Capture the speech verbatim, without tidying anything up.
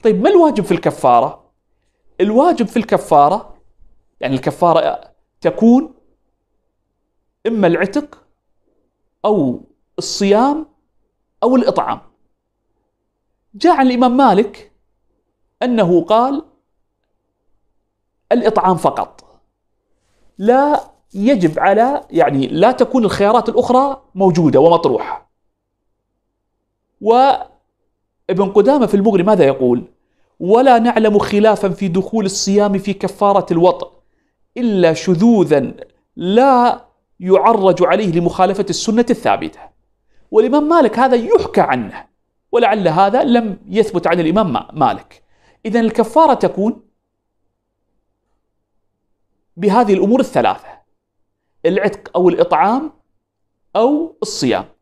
طيب ما الواجب في الكفارة؟ الواجب في الكفارة يعني الكفارة تكون إما العتق أو الصيام أو الإطعام. جاء عن الإمام مالك أنه قال الإطعام فقط، لا يجب على يعني لا تكون الخيارات الأخرى موجودة ومطروحة. وابن قدامة في المغني ماذا يقول؟ ولا نعلم خلافا في دخول الصيام في كفارة الوطء إلا شذوذا لا يعرج عليه لمخالفة السنة الثابتة. والإمام مالك هذا يحكى عنه، ولعل هذا لم يثبت عن الإمام مالك. إذن الكفارة تكون بهذه الأمور الثلاثة: العتق أو الإطعام أو الصيام.